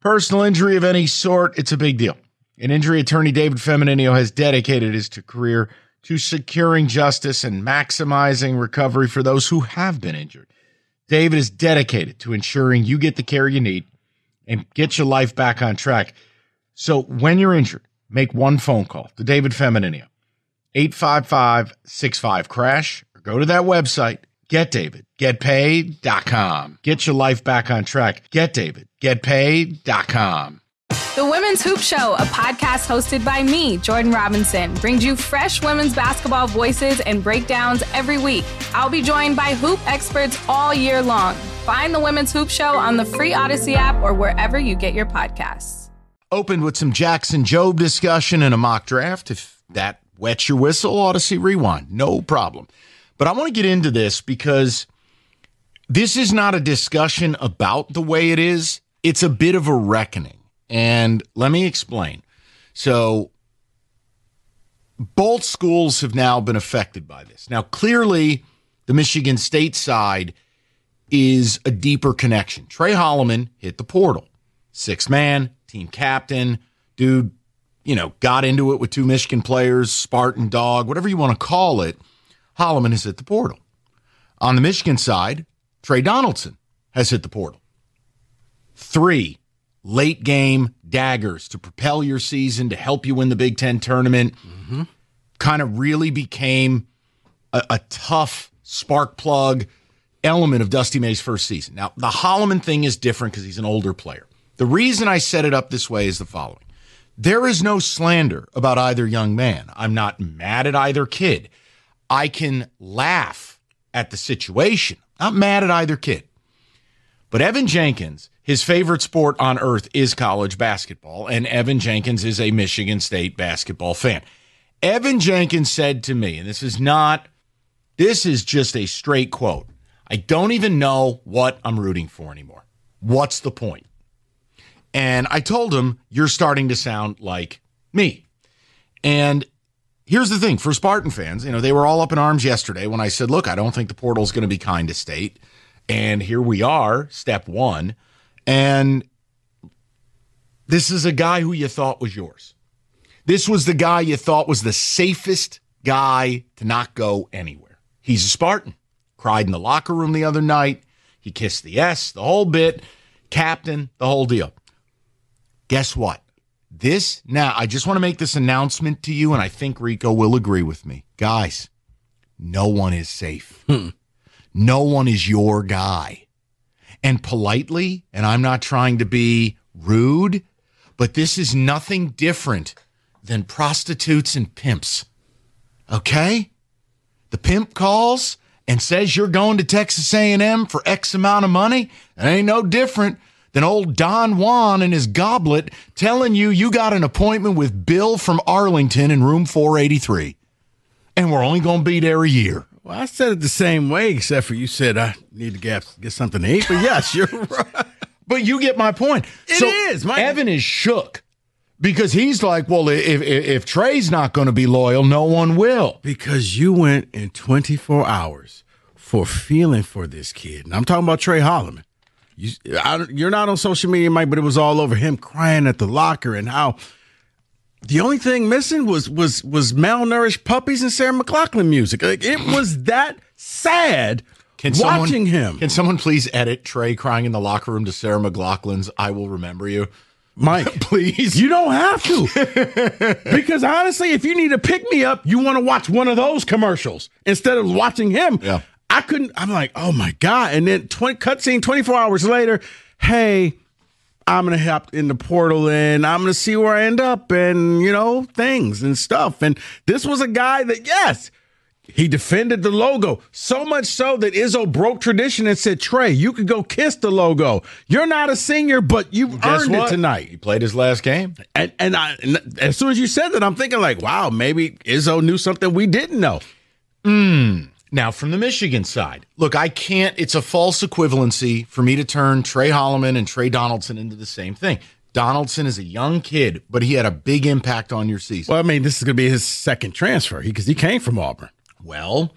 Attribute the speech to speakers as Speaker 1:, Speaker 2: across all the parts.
Speaker 1: Personal injury of any sort, it's a big deal. And injury attorney David Femmininio has dedicated his career to securing justice and maximizing recovery for those who have been injured. David is dedicated to ensuring you get the care you need and get your life back on track. So when you're injured, make one phone call to David Femmininio, 855-65-CRASH, or go to that website, GetDavidGetPaid.com. Get your life back on track. GetDavidGetPaid.com.
Speaker 2: The Women's Hoop Show, a podcast hosted by me, Jordan Robinson, brings you fresh women's basketball voices and breakdowns every week. I'll be joined by hoop experts all year long. Find the Women's Hoop Show on the free Odyssey app or wherever you get your podcasts.
Speaker 1: Opened with some Jackson Jobe discussion and a mock draft. If that wets your whistle, Odyssey Rewind, no problem. But I want to get into this because this is not a discussion about the way it is. It's a bit of a reckoning. And let me explain. So both schools have now been affected by this. Now, clearly, the Michigan State side is a deeper connection. Trey Holloman hit the portal. Sixth man, team captain, dude, got into it with two Michigan players, Spartan dog, whatever you want to call it. Holloman has hit the portal. On the Michigan side, Trey Donaldson has hit the portal. 3 late game daggers to propel your season, to help you win the Big Ten tournament. Mm-hmm. Kind of really became a tough spark plug element of Dusty May's first season. Now, the Holloman thing is different because he's an older player. The reason I set it up this way is the following. There is no slander about either young man. I'm not mad at either kid. I can laugh at the situation. Not mad at either kid. But Evan Jenkins, his favorite sport on earth is college basketball, and Evan Jenkins is a Michigan State basketball fan. Evan Jenkins said to me, and this is just a straight quote, I don't even know what I'm rooting for anymore. What's the point? And I told him, you're starting to sound like me. And here's the thing, for Spartan fans, they were all up in arms yesterday when I said, look, I don't think the portal is going to be kind to State. And here we are, step one. And this is a guy who you thought was yours. This was the guy you thought was the safest guy to not go anywhere. He's a Spartan. Cried in the locker room the other night. He kissed the S, the whole bit. Captain, the whole deal. Guess what? Now, I just want to make this announcement to you, and I think Rico will agree with me. Guys, no one is safe. No one is your guy. And politely, and I'm not trying to be rude, but this is nothing different than prostitutes and pimps. Okay? The pimp calls and says you're going to Texas A&M for X amount of money. It ain't no different than old Don Juan and his goblet telling you got an appointment with Bill from Arlington in room 483. And we're only going to be there a year.
Speaker 3: Well, I said it the same way, except for you said I need to get something to eat. But yes, you're right.
Speaker 1: But you get my point. Evan is shook because he's like, well, if Trey's not going to be loyal, no one will.
Speaker 3: Because you went in 24 hours for feeling for this kid. And I'm talking about Trey Holloman. You're not on social media, Mike, but it was all over him crying at the locker and how the only thing missing was malnourished puppies and Sarah McLachlan music. Like, it was that sad watching him.
Speaker 1: Can someone please edit Trey crying in the locker room to Sarah McLachlan's I Will Remember You?
Speaker 3: Mike,
Speaker 1: please.
Speaker 3: You don't have to. Because honestly, if you need to pick me up, you want to watch one of those commercials instead of watching him.
Speaker 1: Yeah.
Speaker 3: I couldn't. I'm like, oh my God. And then cutscene 24 hours later, hey, I'm going to hop in the portal and I'm going to see where I end up and, things and stuff. And this was a guy that, yes, he defended the logo so much so that Izzo broke tradition and said, Trey, you could go kiss the logo. You're not a senior, but you've earned it tonight.
Speaker 1: He played his last game.
Speaker 3: And as soon as you said that, I'm thinking like, wow, maybe Izzo knew something we didn't know.
Speaker 1: Now, from the Michigan side, look, it's a false equivalency for me to turn Trey Holloman and Trey Donaldson into the same thing. Donaldson is a young kid, but he had a big impact on your season.
Speaker 3: Well, I mean, this is going to be his second transfer because he came from Auburn.
Speaker 1: Well,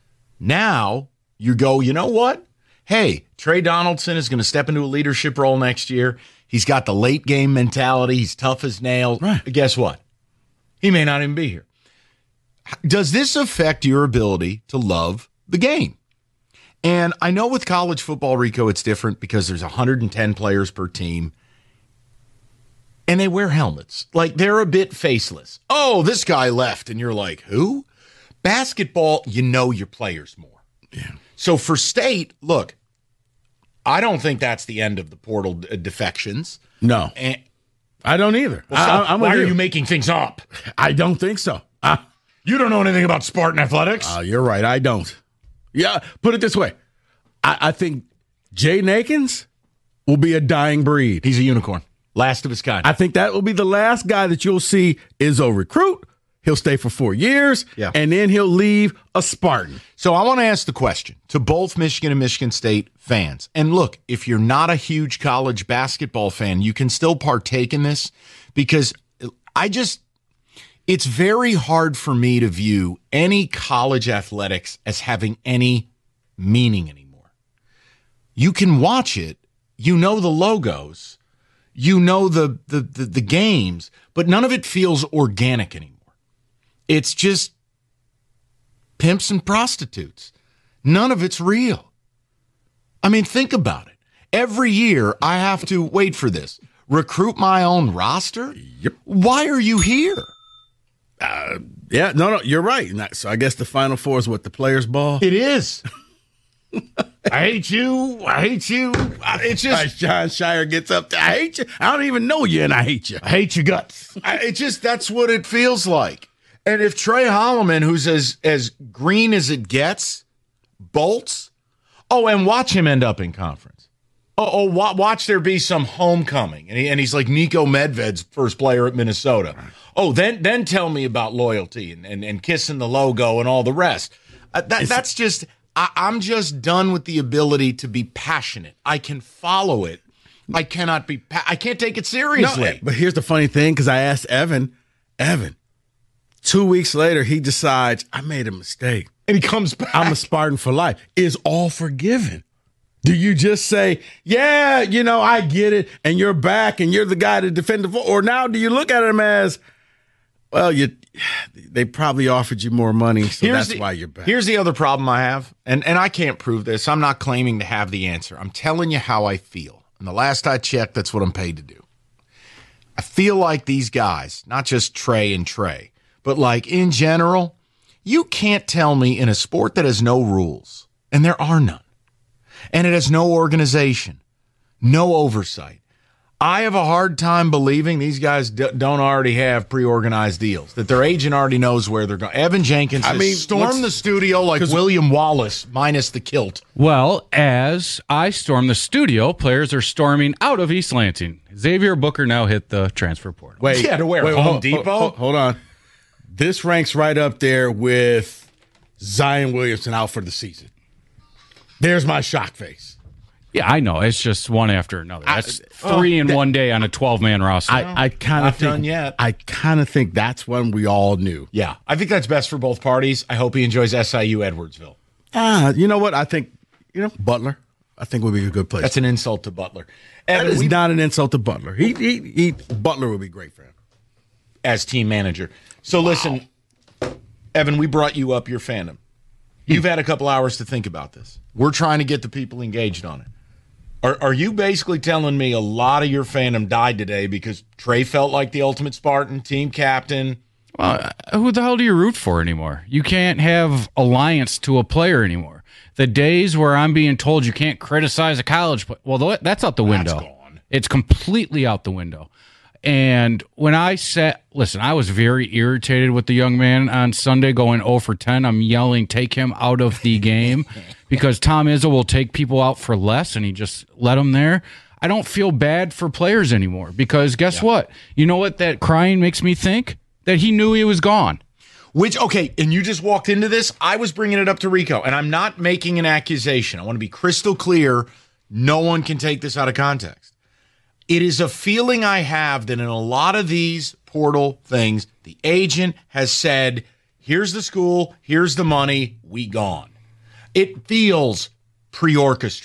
Speaker 1: now you go, you know what? Hey, Trey Donaldson is going to step into a leadership role next year. He's got the late game mentality. He's tough as nails.
Speaker 3: Right.
Speaker 1: Guess what? He may not even be here. Does this affect your ability to love the game? And I know with college football, Rico, it's different because there's 110 players per team. And they wear helmets. Like, they're a bit faceless. Oh, this guy left. And you're like, who? Basketball, you know your players more.
Speaker 3: Yeah.
Speaker 1: So for State, look, I don't think that's the end of the portal defections.
Speaker 3: No.
Speaker 1: And,
Speaker 3: I don't either.
Speaker 1: I'm why are you making things up?
Speaker 3: I don't think so.
Speaker 1: You don't know anything about Spartan athletics.
Speaker 3: You're right. I don't. Yeah, put it this way. I think Jaden Akins will be a dying breed.
Speaker 1: He's a unicorn. Last of his kind.
Speaker 3: I think that will be the last guy that you'll see Izzo recruit. He'll stay for 4 years, and then he'll leave a Spartan.
Speaker 1: So I want to ask the question to both Michigan and Michigan State fans. And look, if you're not a huge college basketball fan, you can still partake in this because it's very hard for me to view any college athletics as having any meaning anymore. You can watch it, you know the logos, you know the games, but none of it feels organic anymore. It's just pimps and prostitutes. None of it's real. I mean, think about it. Every year I have to wait for this. Recruit my own roster?
Speaker 3: Yep.
Speaker 1: Why are you here?
Speaker 3: Yeah, no, you're right. So I guess the Final Four is what, the Players' Ball?
Speaker 1: It is. I hate you. It's just
Speaker 3: John Shire gets up there. I hate you. I don't even know you, and I hate you.
Speaker 1: I hate your guts. That's what it feels like. And if Trey Holloman, who's as green as it gets, bolts, and watch him end up in conference. Watch there be some homecoming, and he's like Nico Medved's first player at Minnesota. Then tell me about loyalty and kissing the logo and all the rest. That's just. I'm just done with the ability to be passionate. I can follow it. I cannot be. I can't take it seriously.
Speaker 3: No, but here's the funny thing, because I asked Evan. 2 weeks later, he decides I made a mistake,
Speaker 1: and he comes back.
Speaker 3: I'm a Spartan for life. Is all forgiven? Do you just say, yeah, I get it, and you're back, and you're the guy to defend the floor? Or now do you look at him as, well, they probably offered you more money, so that's why you're back.
Speaker 1: Here's the other problem I have, and I can't prove this. I'm not claiming to have the answer. I'm telling you how I feel. And the last I checked, that's what I'm paid to do. I feel like these guys, not just Trey, but like in general, you can't tell me in a sport that has no rules, and there are none, and it has no organization, no oversight. I have a hard time believing these guys don't already have pre-organized deals, that their agent already knows where they're going. Evan Jenkins stormed the studio like William Wallace, minus the kilt.
Speaker 4: Well, as I storm the studio, players are storming out of East Lansing. Xavier Booker now hit the transfer portal.
Speaker 3: Wait,
Speaker 1: to where? Home Depot?
Speaker 3: Hold on. This ranks right up there with Zion Williamson out for the season. There's my shock face.
Speaker 4: Yeah, I know. It's just one after another. That's three in one day on a 12-man roster.
Speaker 3: I kind of think.
Speaker 1: Done yet.
Speaker 3: I kind of think that's when we all knew.
Speaker 1: Yeah, I think that's best for both parties. I hope he enjoys SIU Edwardsville.
Speaker 3: You know what? I think Butler. I think would be a good place.
Speaker 1: That's an insult to Butler.
Speaker 3: That is not an insult to Butler. Butler would be great for him
Speaker 1: as team manager. So listen, Evan, we brought you up your fandom. You've had a couple hours to think about this. We're trying to get the people engaged on it. Are you basically telling me a lot of your fandom died today because Trey felt like the ultimate Spartan, team captain?
Speaker 4: Well, who the hell do you root for anymore? You can't have alliance to a player anymore. The days where I'm being told you can't criticize a college player, well, that's out the window.
Speaker 1: That's gone.
Speaker 4: It's completely out the window. And when I I was very irritated with the young man on Sunday going 0 for 10. I'm yelling, take him out of the game because Tom Izzo will take people out for less, and he just let them there. I don't feel bad for players anymore because guess what? You know what that crying makes me think? That he knew he was gone.
Speaker 1: And you just walked into this. I was bringing it up to Rico, and I'm not making an accusation. I want to be crystal clear. No one can take this out of context. It is a feeling I have that in a lot of these portal things, the agent has said, here's the school, here's the money, we gone. It feels pre-orchestrated.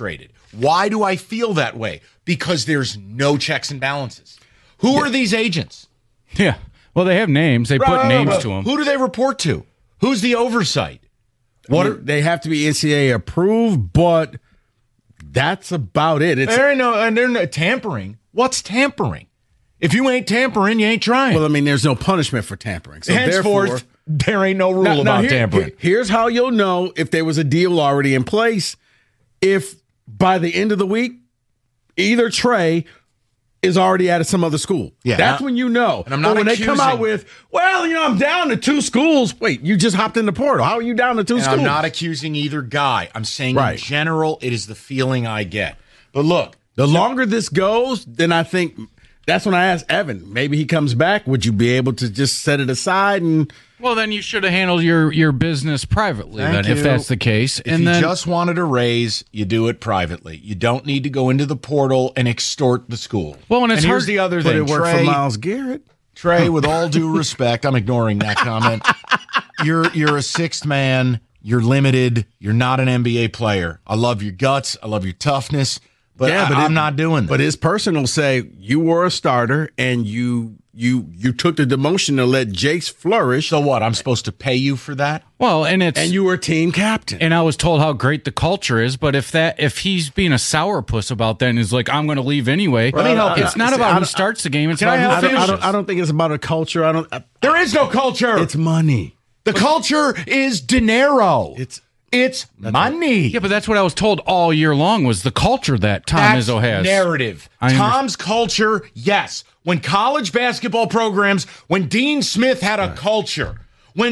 Speaker 1: Why do I feel that way? Because there's no checks and balances. Who are these agents?
Speaker 4: Yeah. Well, they have names. They put names to them.
Speaker 1: Who do they report to? Who's the oversight?
Speaker 3: They have to be NCAA approved, but that's about it.
Speaker 1: There ain't no, and they're no tampering. What's tampering? If you ain't tampering, you ain't trying.
Speaker 3: Well, I mean, there's no punishment for tampering. So
Speaker 1: henceforth, there ain't no rule about tampering.
Speaker 3: Here's how you'll know if there was a deal already in place. If by the end of the week, either Trey is already at some other school.
Speaker 1: Yeah,
Speaker 3: that's when you know.
Speaker 1: And I'm not
Speaker 3: when
Speaker 1: accusing.
Speaker 3: They come out with, well, I'm down to 2 schools. Wait, you just hopped in the portal. How are you down to 2 schools?
Speaker 1: I'm not accusing either guy. I'm saying
Speaker 3: right.
Speaker 1: In general, it is the feeling I get. But look,
Speaker 3: the longer this goes, then I think that's when I asked Evan. Maybe he comes back. Would you be able to just set it aside and?
Speaker 4: Well, then you should have handled your business privately. If that's the case,
Speaker 1: if you just wanted a raise, you do it privately. You don't need to go into the portal and extort the school.
Speaker 4: Well, and
Speaker 1: here's the other thing.
Speaker 3: It worked for Myles Garrett.
Speaker 1: Trey, with all due respect, I'm ignoring that comment. You're a sixth man. You're limited. You're not an NBA player. I love your guts. I love your toughness. But I'm not doing that.
Speaker 3: But his person will say you were a starter and you took the demotion to let Jace flourish.
Speaker 1: So what? I'm supposed to pay you for that?
Speaker 4: Well, and
Speaker 3: you were team captain.
Speaker 4: And I was told how great the culture is. But if he's being a sourpuss about that and is like, I'm going to leave anyway.
Speaker 1: Let me help you.
Speaker 4: It's not about who starts the game. It's about who finishes.
Speaker 3: I don't think it's about a culture.
Speaker 1: There is no culture.
Speaker 3: It's money.
Speaker 1: The culture is dinero. It's money.
Speaker 4: Yeah, but that's what I was told all year long was the culture that Tom Izzo has.
Speaker 1: Narrative. Tom's culture, yes. When college basketball programs, when Dean Smith had a culture, when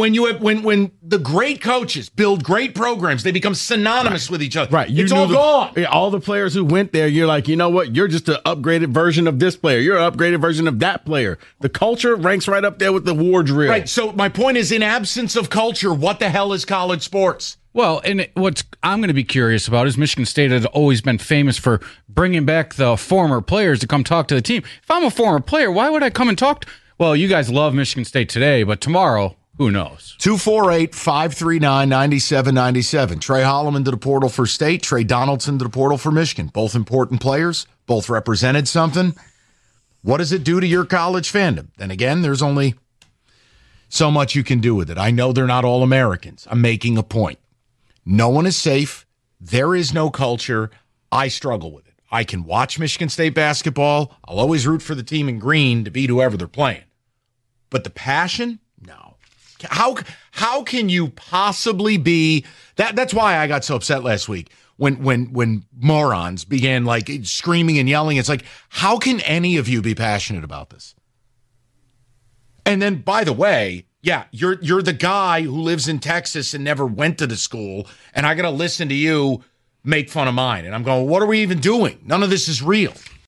Speaker 1: the great coaches build great programs, they become synonymous with each other.
Speaker 3: Right.
Speaker 1: It's all gone.
Speaker 3: All the players who went there, you're like, you know what? You're just an upgraded version of this player. You're an upgraded version of that player. The culture ranks right up there with the war drill.
Speaker 1: Right. So my point is, in absence of culture, what the hell is college sports?
Speaker 4: Well, and what I'm going to be curious about is Michigan State has always been famous for bringing back the former players to come talk to the team. If I'm a former player, why would I come and talk? Well, you guys love Michigan State today, but tomorrow, who knows?
Speaker 1: 248-539-9797. Trey Holloman to the portal for State. Trey Donaldson to the portal for Michigan. Both important players. Both represented something. What does it do to your college fandom? Then again, there's only so much you can do with it. I know they're not all Americans. I'm making a point. No one is safe. There is no culture. I struggle with it. I can watch Michigan State basketball. I'll always root for the team in green to beat whoever they're playing. But the passion? No. How can you possibly be that? That's why I got so upset last week when morons began like screaming and yelling. It's like, how can any of you be passionate about this? And then, by the way, yeah, you're the guy who lives in Texas and never went to the school, and I got to listen to you make fun of mine. And I'm going, what are we even doing? None of this is real.